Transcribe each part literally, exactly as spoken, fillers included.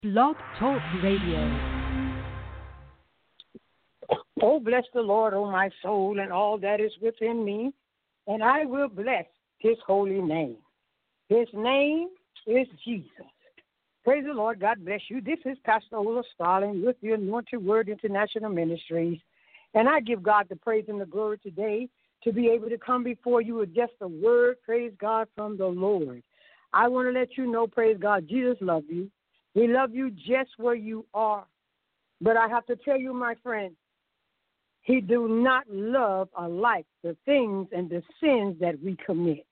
Blog Talk Radio. Oh, bless the Lord, oh my soul, and all that is within me, and I will bless his holy name. His name is Jesus. Praise the Lord. God bless you. This is Pastor Ola Starling with the Anointed Word International Ministries, and I give God the praise and the glory today to be able to come before you with just a word, praise God, from the Lord. I want to let you know, praise God, Jesus loves you. He loves you just where you are. But I have to tell you, my friend, he do not love alike the things and the sins that we commit.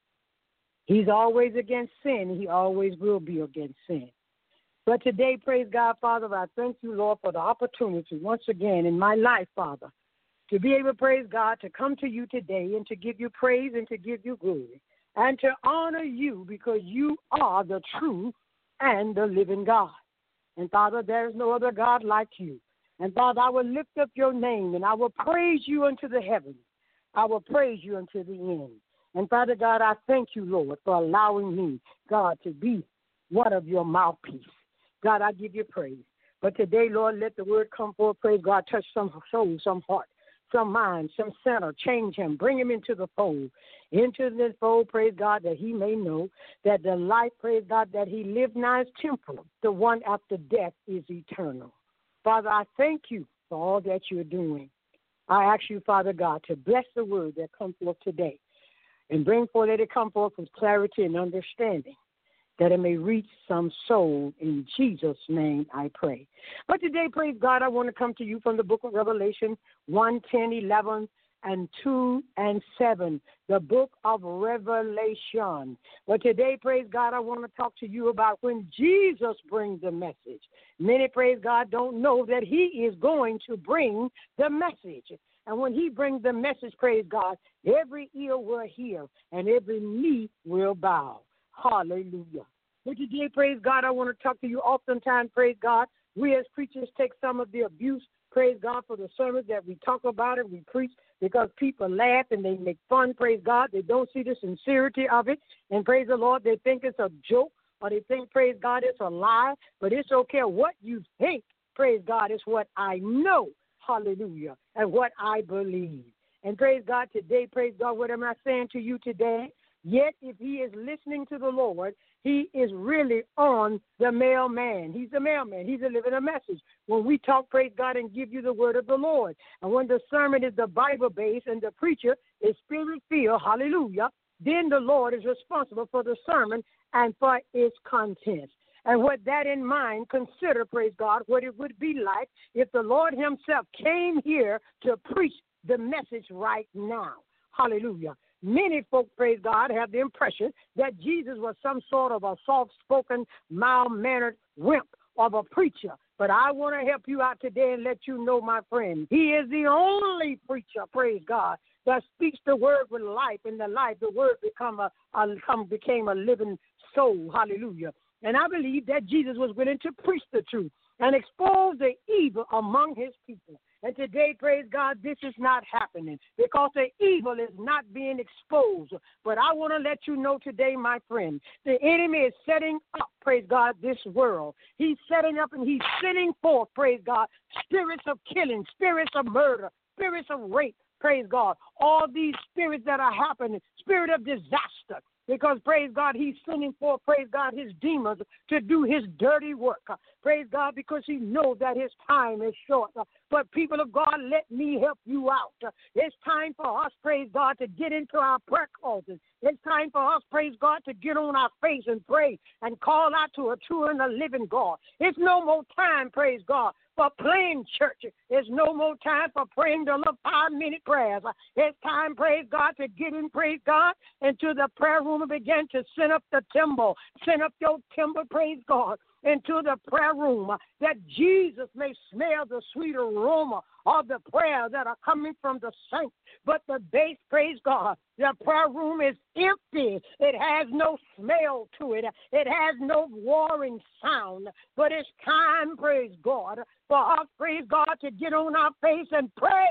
He's always against sin. He always will be against sin. But today, praise God, Father, I thank you, Lord, for the opportunity once again in my life, Father, to be able, praise God, to come to you today and to give you praise and to give you glory and to honor you because you are the true and the living God. And, Father, there is no other God like you. And, Father, I will lift up your name, and I will praise you unto the heavens. I will praise you unto the end. And, Father God, I thank you, Lord, for allowing me, God, to be one of your mouthpiece. God, I give you praise. But today, Lord, let the word come forth, praise God, touch some soul, some heart, some mind, some center, change him, bring him into the fold, into the fold, praise God, that he may know that the life, praise God, that he lived now is temporal. The one after death is eternal. Father, I thank you for all that you're doing. I ask you, Father God, to bless the word that comes forth today and bring forth, let it come forth with clarity and understanding, that it may reach some soul. In Jesus' name I pray. But today, praise God, I want to come to you from the book of Revelation one, ten, eleven, and two and seven, the book of Revelation. But today, praise God, I want to talk to you about when Jesus brings the message. Many, praise God, don't know that he is going to bring the message. And when he brings the message, praise God, every ear will hear and every knee will bow. Hallelujah. But today, praise God, I want to talk to you oftentimes, praise God. We as preachers take some of the abuse, praise God, for the sermons that we talk about and we preach because people laugh and they make fun, praise God. They don't see the sincerity of it. And praise the Lord, they think it's a joke or they think, praise God, it's a lie. But it's okay what you think, praise God, is what I know, hallelujah, and what I believe. And praise God, today, praise God, what am I saying to you today? Yet, if he is listening to the Lord, he is really on the mailman. He's the mailman. He's delivering a message. When we talk, praise God, and give you the word of the Lord. And when the sermon is the Bible-based and the preacher is spirit-filled, hallelujah, then the Lord is responsible for the sermon and for its contents. And with that in mind, consider, praise God, what it would be like if the Lord himself came here to preach the message right now. Hallelujah. Many folk, praise God, have the impression that Jesus was some sort of a soft-spoken, mild-mannered wimp of a preacher. But I want to help you out today and let you know, my friend, he is the only preacher, praise God, that speaks the word with life, and the life, the word become a, a come, became a living soul. Hallelujah. And I believe that Jesus was willing to preach the truth and expose the evil among his people. And today, praise God, this is not happening because the evil is not being exposed. But I want to let you know today, my friend, the enemy is setting up, praise God, this world. He's setting up and he's sending forth, praise God, spirits of killing, spirits of murder, spirits of rape, praise God. All these spirits that are happening, spirit of disaster. Because, praise God, he's sending forth, praise God, his demons to do his dirty work. Praise God, because he knows that his time is short. But, people of God, let me help you out. It's time for us, praise God, to get into our prayer closets. It's time for us, praise God, to get on our face and pray and call out to a true and a living God. It's no more time, praise God, for playing church. There's no more time for praying the little five-minute prayers. It's time, praise God, to get in, praise God, into the prayer room and begin to send up the timber. Send up your timber, praise God, into the prayer room, that Jesus may smell the sweet aroma of the prayers that are coming from the saints. But the base, praise God, the prayer room is empty. It has no smell to it. It has no warring sound. But it's time, praise God, for us, praise God, to get on our face and pray.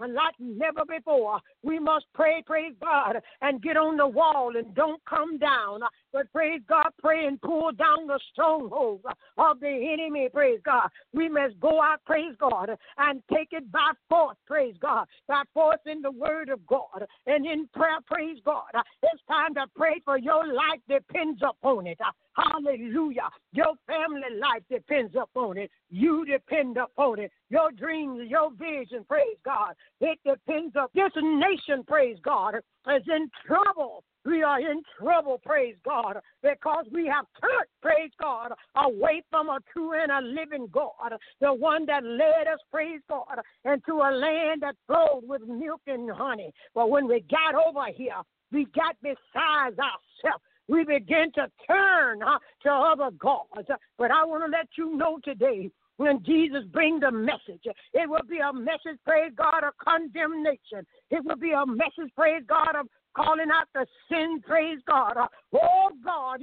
like never before. We must pray, praise God, and get on the wall and don't come down. But praise God, pray and pull down the strongholds of the enemy, praise God. We must go out, praise God, and take it by force, praise God, by force in the word of God and in prayer, praise God. It's time to pray, for your life depends upon it. Hallelujah. Your family life depends upon it. You depend upon it. Your dreams, your vision, praise God. It depends on this nation, praise God, is in trouble. We are in trouble, praise God, because we have turned, praise God, away from a true and a living God, the one that led us, praise God, into a land that flowed with milk and honey. But when we got over here, we got besides ourselves. We begin to turn uh, to other gods. But I want to let you know today, when Jesus brings the message, it will be a message, praise God, of condemnation. It will be a message, praise God, of calling out the sin, praise God. Uh, oh, God,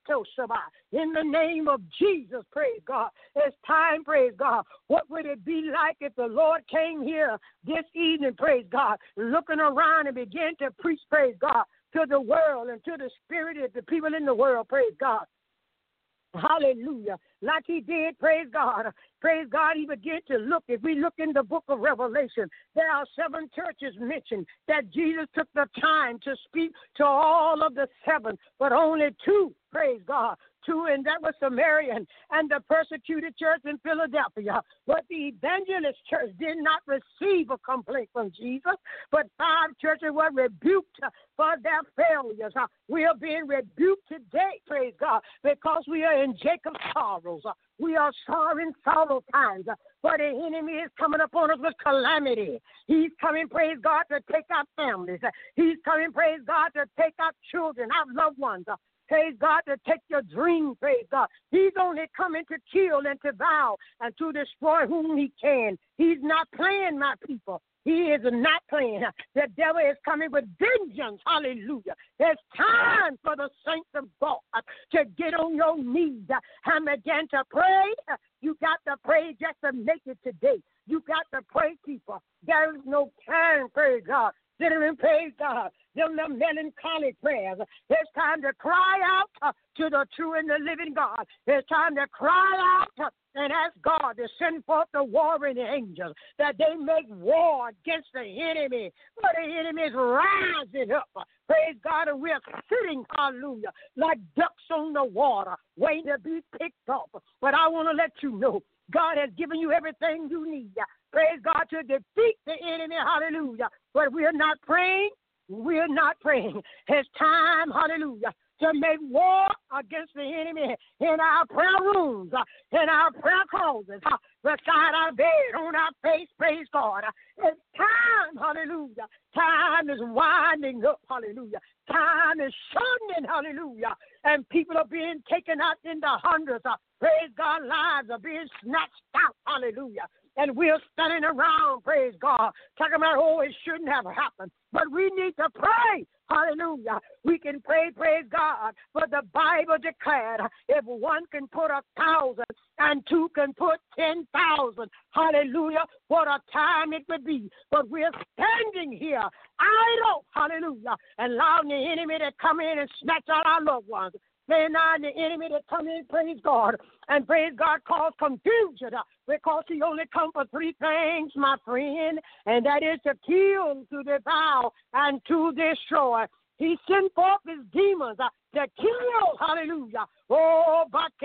in the name of Jesus, praise God. It's time, praise God. What would it be like if the Lord came here this evening, praise God, looking around and began to preach, praise God, to the world and to the spirit of the people in the world, praise God. Hallelujah. Like he did, praise God. Praise God, he began to look. If we look in the book of Revelation, there are seven churches mentioned that Jesus took the time to speak to all of the seven, but only two, praise God, two, and that was Samaritan and the persecuted church in Philadelphia. But the evangelist church did not receive a complaint from Jesus, but five churches were rebuked for their failures. We are being rebuked today, praise God, because we are in Jacob's sorrows. We are sorry in sorrow times, for the enemy is coming upon us with calamity. He's coming, praise God, to take out families. He's coming, praise God, to take out children, out loved ones. Praise God, to take your dream, praise God. He's only coming to kill and to vow and to destroy whom he can. He's not playing, my people. He is not playing. The devil is coming with vengeance. Hallelujah. It's time for the saints of God to get on your knees and begin to pray. You got to pray just to make it today. You got to pray, people. There is no time, praise God. Sitting and praise God. Them the melancholy prayers. It's time to cry out uh, to the true and the living God. It's time to cry out uh, and ask God to send forth the warring angels that they make war against the enemy. For the enemy is rising up. Praise God, and we're sitting, hallelujah, like ducks on the water, waiting to be picked up. But I want to let you know, God has given you everything you need. Praise God, to defeat the enemy, hallelujah. But we're not praying. We're not praying. It's time, hallelujah, to make war against the enemy in our prayer rooms, in our prayer closets, beside our bed, on our face, praise God. It's time, hallelujah. Time is winding up, hallelujah. Time is shortening, hallelujah. And people are being taken out in the hundreds. Praise God, lives are being snatched out, hallelujah. And we're standing around, praise God, talking about, oh, it shouldn't have happened. But we need to pray, hallelujah. We can pray, praise God, but the Bible declared if one can put a thousand and two can put ten thousand, hallelujah, what a time it would be. But we're standing here idle, hallelujah, and allowing the enemy to come in and snatch out our loved ones. Saying now the enemy to come in, praise God, and praise God cause confusion because he only come for three things, my friend, and that is to kill, to devour, and to destroy. He sent forth his demons uh, to kill, hallelujah. Oh,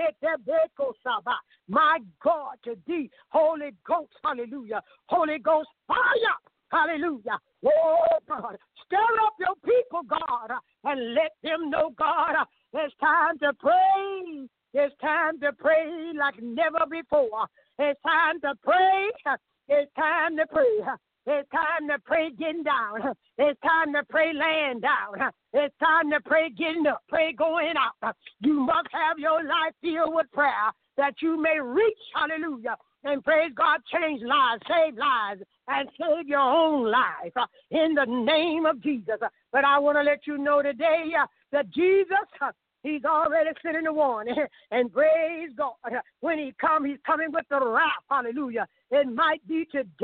my God, to thee, Holy Ghost, hallelujah. Holy Ghost fire, hallelujah. Oh, God, stir up your people, God, uh, and let them know, God, uh, it's time to pray. It's time to pray like never before. It's time to pray. It's time to pray. It's time to pray getting down. It's time to pray laying down. It's time to pray getting up, pray going out. You must have your life filled with prayer that you may reach, hallelujah, and praise God, change lives, save lives, and save your own life uh, in the name of Jesus. Uh, but I want to let you know today uh, that Jesus, uh, he's already sitting the one. And praise God, uh, when he comes, he's coming with the wrath, hallelujah. It might be today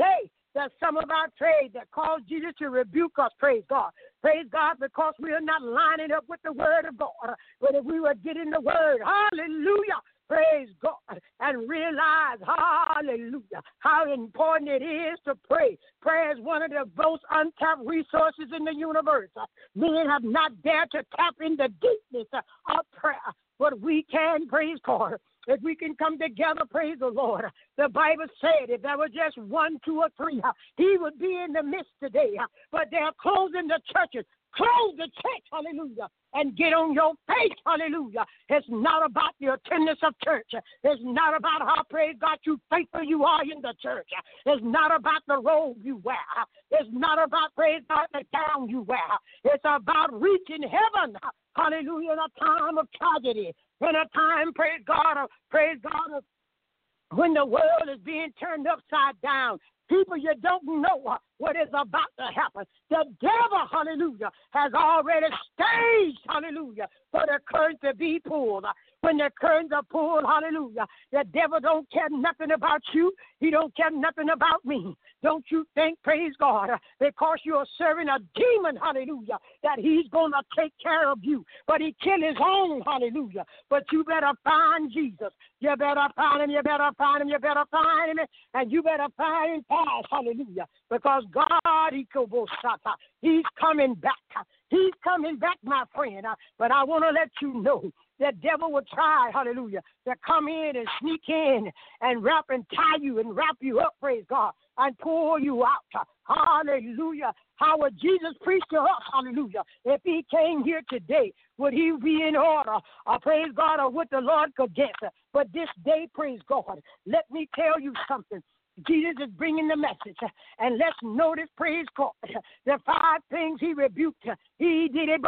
that some of our trade that caused Jesus to rebuke us, praise God. Praise God, because we are not lining up with the word of God. But if we were getting the word, hallelujah, praise God, and realize, hallelujah, how important it is to pray. Prayer is one of the most untapped resources in the universe. Men have not dared to tap in the deepness of prayer, but we can, praise God. If we can come together, praise the Lord. The Bible said if there was just one, two, or three, he would be in the midst today. But they're closing the churches. Close the church, hallelujah, and get on your face, hallelujah. It's not about the attendance of church. It's not about how, praise God, you faithful you are in the church. It's not about the robe you wear. It's not about, praise God, the gown you wear. It's about reaching heaven, hallelujah, in a time of tragedy, in a time, praise God, of, praise God, of when the world is being turned upside down. People, you don't know what is about to happen. The devil, hallelujah, has already staged, hallelujah, for the curtain to be pulled. When the curtains are pulled, hallelujah, the devil don't care nothing about you. He don't care nothing about me. Don't you think, praise God, because you're serving a demon, hallelujah, that he's going to take care of you. But he killed his own, hallelujah. But you better find Jesus. You better find him. You better find him. You better find him. And you better find him fast, hallelujah. Because God, he's coming back. He's coming back, my friend. But I want to let you know the devil will try, hallelujah, to come in and sneak in and wrap and tie you and wrap you up, praise God, and pull you out. Hallelujah. How would Jesus preach to us, hallelujah? If he came here today, would he be in order? Uh, praise God, or would the Lord could get? But this day, praise God, let me tell you something. Jesus is bringing the message, and let's notice, praise God, the five things he rebuked. He did it,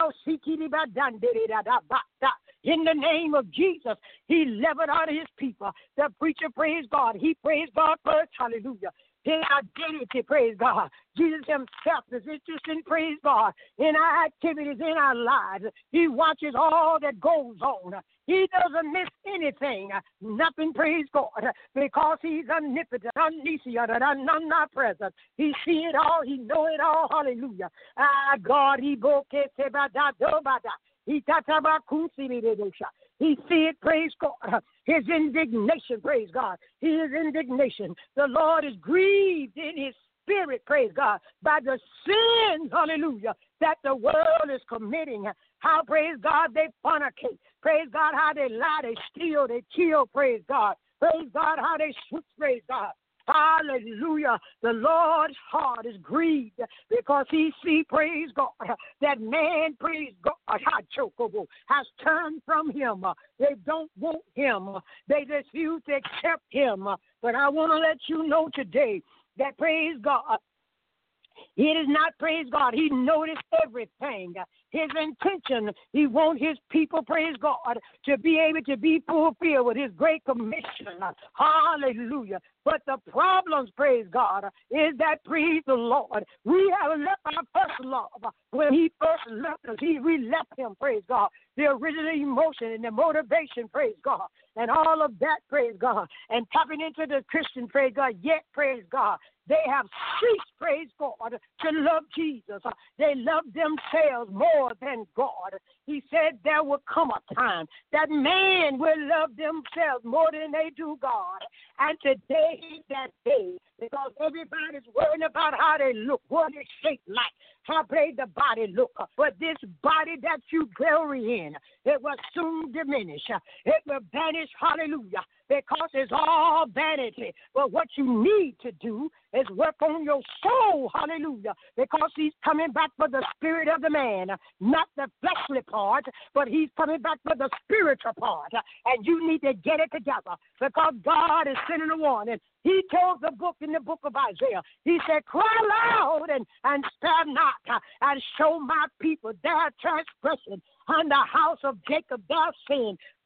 in the name of Jesus. He leveled out his people. The preacher, praise God. He praised God first, hallelujah. His identity, praise God. Jesus himself is interested in, praise God, in our activities, in our lives. He watches all that goes on. He doesn't miss anything, nothing, praise God, because he's omnipotent, omniscient, and omnipresent. He see it all, he know it all, hallelujah. Ah, God, he boke He He see it, praise God. His indignation, praise God. His indignation. The Lord is grieved in his spirit, praise God, by the sins, hallelujah, that the world is committing. How, praise God, they fornicate. Praise God, how they lie, they steal, they kill, praise God. Praise God, how they switch, praise God. Hallelujah. The Lord's heart is grieved because he see, praise God, that man, praise God, has turned from him. They don't want him. They refuse to accept him. But I want to let you know today that, praise God, it is not, praise God, he noticed everything. His intention, he wants his people, praise God, to be able to be fulfilled with his great commission. Hallelujah. But the problems, praise God, is that, praise the Lord, we have left our first love. When he first left us, he, we left him, praise God. The original emotion and the motivation, praise God, and all of that, praise God, and tapping into the Christian, praise God, yet, praise God, they have ceased, praise God, to love Jesus. They love themselves more than God. He said there will come a time that man will love themselves more than they do God. And today is that day, because everybody's worrying about how they look, what they shape like, how big the body look. But this body that you glory in, it will soon diminish. It will vanish, hallelujah, because it's all vanity. But what you need to do is work on your soul, hallelujah, because he's coming back for the spirit of the man, not the fleshly part, but he's coming back for the spiritual part. And you need to get it together because God is sending a warning. He told the book in the book of Isaiah, he said, cry loud and, and spare not, and show my people their transgression and the house of Jacob their sin.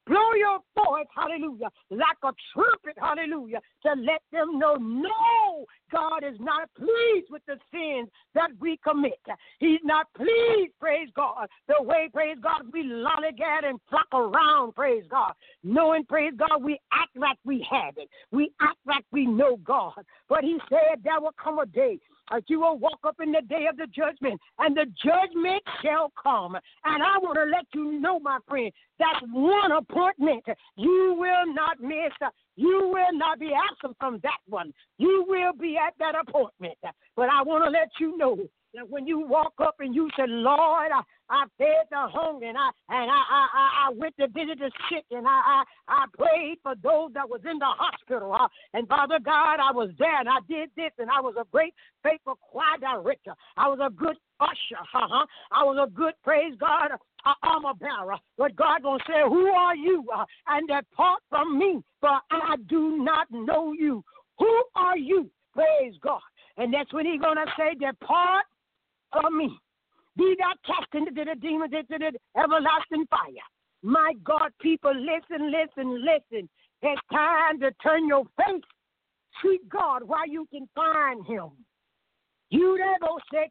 Blow your voice, hallelujah, like a trumpet, hallelujah, to let them know, no, God is not pleased with the sins that we commit. He's not pleased, praise God, the way, praise God, we lollygag and flock around, praise God, knowing, praise God, we act like we have it. We act like we know God. But he said there will come a day that you will walk up in the day of the judgment, and the judgment shall come. And I want to let you know, my friend, that's one appointment you will not miss. You will not be absent from that one. You will be at that appointment. But I want to let you know that when you walk up and you say, Lord, I, I fed the hungry, and I and I, I, I went to visit the sick, and I, I, I prayed for those that was in the hospital. Uh, and Father God, I was there, and I did this, and I was a great faithful choir director. I was a good usher. Uh-huh. I was a good, praise God, uh, armor bearer. But God gonna say, who are you? Uh, and depart from me, for I do not know you. Who are you? Praise God. And that's when he's gonna say, depart from me. Be thou cast into the demons, into the everlasting fire. My God, people, listen, listen, listen. It's time to turn your face. Seek God while you can find him. You never say,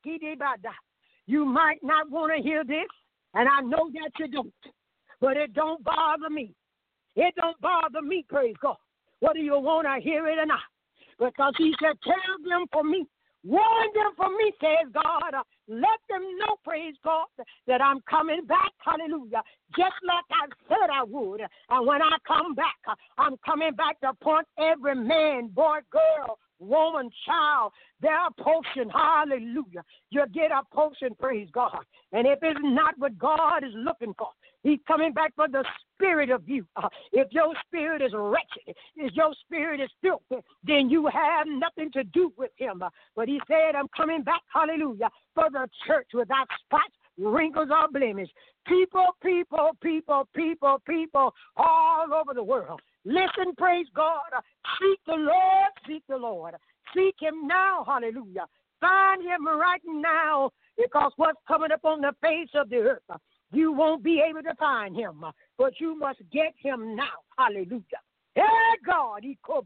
you might not want to hear this, and I know that you don't, but it don't bother me. It don't bother me, praise God, whether you want to hear it or not. Because he said, tell them for me. Warn them for me, says God. Uh, let them know, praise God, that I'm coming back, hallelujah, just like I said I would. And when I come back, uh, I'm coming back to point every man, boy, girl, woman, child, their portion, hallelujah. You get a portion, praise God. And if it's not what God is looking for, he's coming back for the spirit of you. Uh, if your spirit is wretched, if your spirit is filthy, then you have nothing to do with him. Uh, but he said, I'm coming back, hallelujah, for the church without spots, wrinkles, or blemish. People, people, people, people, people all over the world. Listen, praise God. Uh, seek the Lord, seek the Lord. Seek him now, hallelujah. Find him right now, because what's coming up on the face of the earth, uh, you won't be able to find him, uh, but you must get him now. Hallelujah. Hey, God.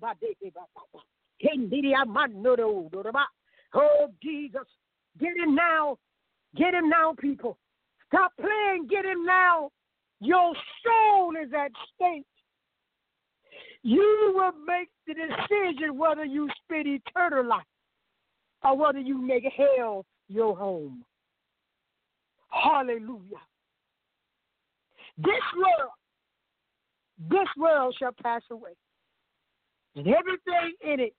Oh, Jesus. Get him now. Get him now, people. Stop playing. Get him now. Your soul is at stake. You will make the decision whether you spend eternal life or whether you make hell your home. Hallelujah. This world, this world shall pass away, and everything in it.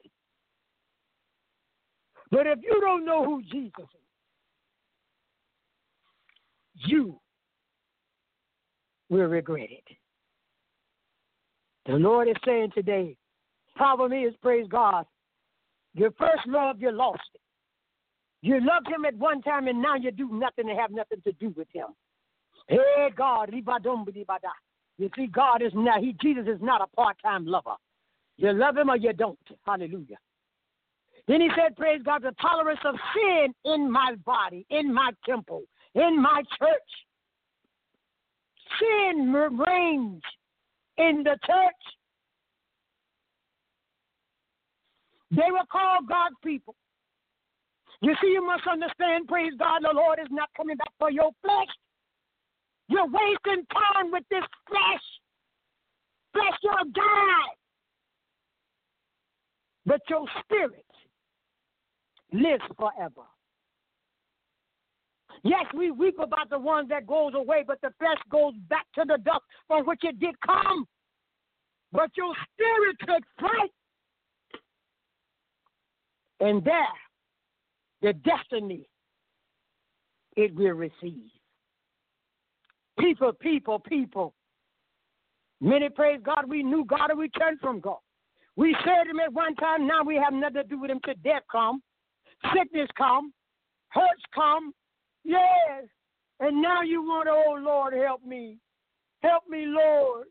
But if you don't know who Jesus is, you will regret it. The Lord is saying today, problem is, praise God, your first love, you lost it. You loved him at one time, and now you do nothing and have nothing to do with him. Hey, God, you see, God is not, he, Jesus is not a part-time lover. You love him or you don't. Hallelujah. Then he said, praise God, the tolerance of sin in my body, in my temple, in my church. Sin reigns in the church. They were called God's people. You see, you must understand, praise God, the Lord is not coming back for your flesh. You're wasting time with this flesh. Flesh will die. But your spirit lives forever. Yes, we weep about the one that goes away, but the flesh goes back to the dust from which it did come. But your spirit took flight. And there, the destiny it will receive. People, people, people. Many, praise God, we knew God and we turned from God. We served him at one time, now we have nothing to do with him till death come. Sickness come. Hurts come. Yes. And now you want, oh, Lord, help me. Help me, Lord.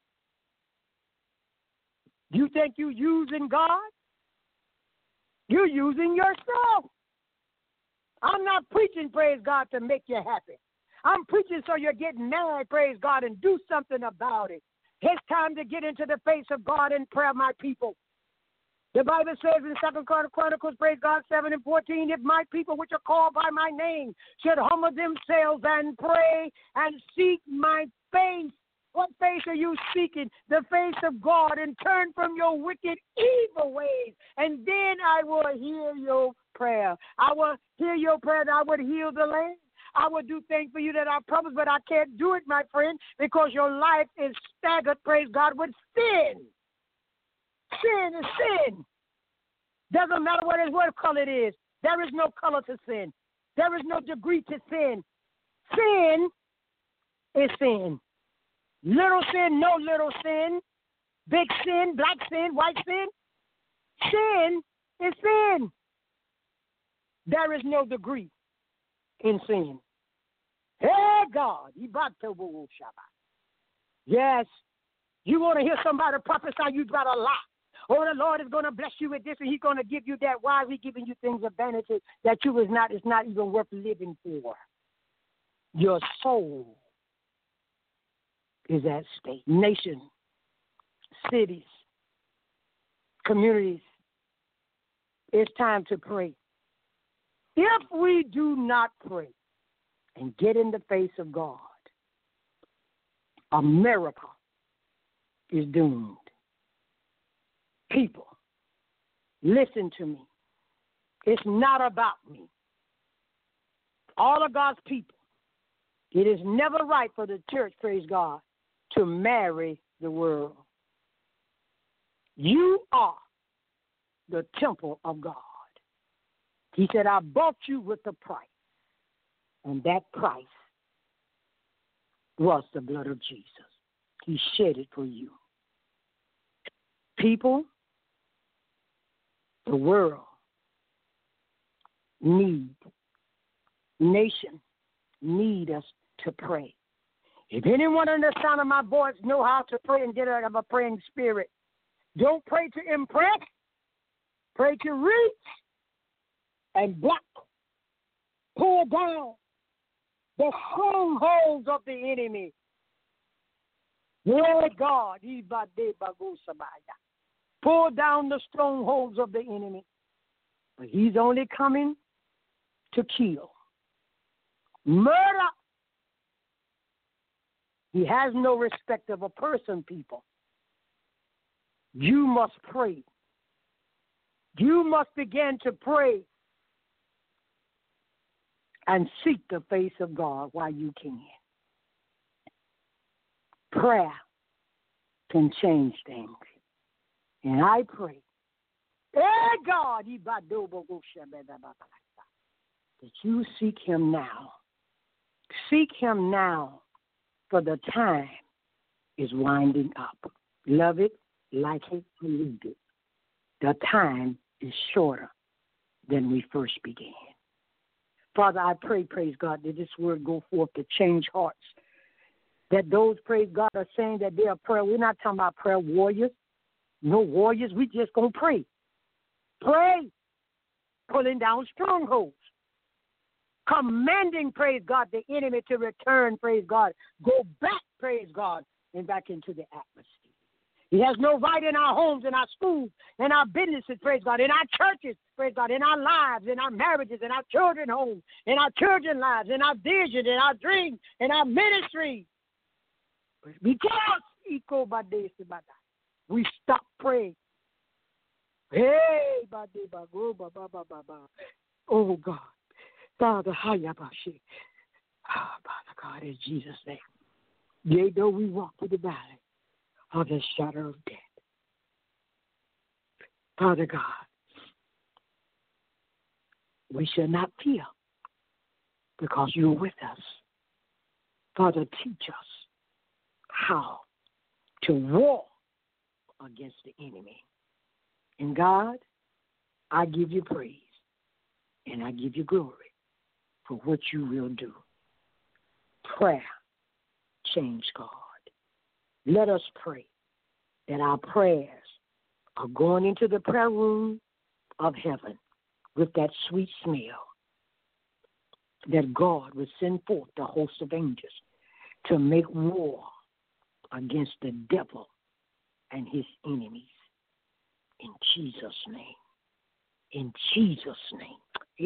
You think you're using God? You're using yourself. I'm not preaching, praise God, to make you happy. I'm preaching so you're getting mad, praise God, and do something about it. It's time to get into the face of God in prayer, my people. The Bible says in Second Chronicles, praise God, seven and fourteen, if my people which are called by my name should humble themselves and pray and seek my face. What face are you seeking? The face of God, and turn from your wicked, evil ways. And then I will hear your prayer. I will hear your prayer and I would heal the land. I will do things for you that I promised, but I can't do it, my friend, because your life is staggered, praise God, with sin. Sin is sin. Doesn't matter what, it, what color it is. There is no color to sin. There is no degree to sin. Sin is sin. Little sin, no little sin. Big sin, black sin, white sin. Sin is sin. There is no degree in sin. Hey, God. Yes. You want to hear somebody prophesy, you got a lot. Oh, the Lord is going to bless you with this, and he's going to give you that. Why is he giving you things of vanity that you is not, is not even worth living for? Your soul is at stake. Nations, cities, communities. It's time to pray. If we do not pray and get in the face of God, America is doomed. People, listen to me. It's not about me. All of God's people, it is never right for the church, praise God, to marry the world. You are the temple of God. He said, I bought you with a price, and that price was the blood of Jesus. He shed it for you. People, the world need, nation need us to pray. If anyone in the sound of my voice know how to pray and get out of a praying spirit, don't pray to impress, pray to reach and block, pull down the strongholds of the enemy. Lord God, pull down the strongholds of the enemy. But he's only coming to kill, murder. He has no respect of a person, people. You must pray. You must begin to pray and seek the face of God while you can. Prayer can change things. And I pray, hey God, that you seek him now. Seek him now, for the time is winding up. Love it, like it, believe it. The time is shorter than we first began. Father, I pray, praise God, that this word go forth to change hearts. That those, praise God, are saying that they are prayer. We're not talking about prayer warriors. No warriors. We just going to pray. Pray. Pulling down strongholds. Commanding, praise God, the enemy to return, praise God. Go back, praise God, and back into the atmosphere. He has no right in our homes, in our schools, in our businesses, praise God, in our churches, praise God, in our lives, in our marriages, in our children's homes, in our children's lives, in our vision, in our dreams, in our ministry. Because we stop praying. Hey, oh God. Father, Hayabashi. Ah, Father God, in Jesus' name. Yea, though we walk through the valley of the shadow of death. Father God, we shall not fear because you're with us. Father, teach us how to war against the enemy. And God, I give you praise and I give you glory for what you will do. Prayer change God. Let us pray that our prayers are going into the prayer room of heaven with that sweet smell, that God would send forth the host of angels to make war against the devil and his enemies. In Jesus' name. In Jesus' name.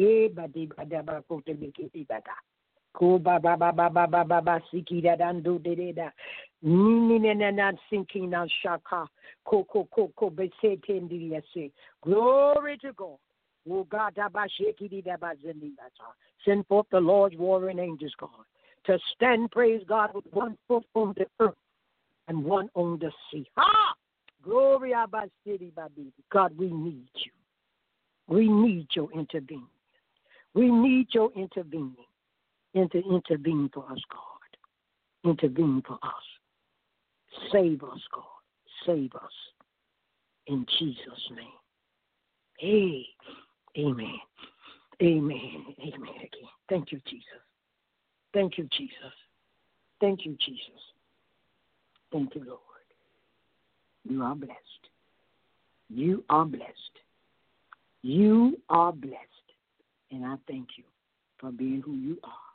Ko ba ba ba ba ba ba ba ba siki da dan do de de da ni ni na na na sinking na shaka ko ko ko ko be se tendi yase. Glory to God. Oh God, da ba sheki di da ba zeni da ta. Send forth the Lord's warring angels, God, to stand, praise God, with one foot on the earth and one on the sea. Ha! Glory Abba City Baby. God, we need you. We need your intervening. We need your intervening. Inter- intervene for us, God. Intervene for us. Save us, God. Save us. In Jesus' name. Hey, amen. Amen. Amen again. Thank you, Jesus. Thank you, Jesus. Thank you, Jesus. Thank you, Lord. You are blessed. You are blessed. You are blessed. And I thank you for being who you are.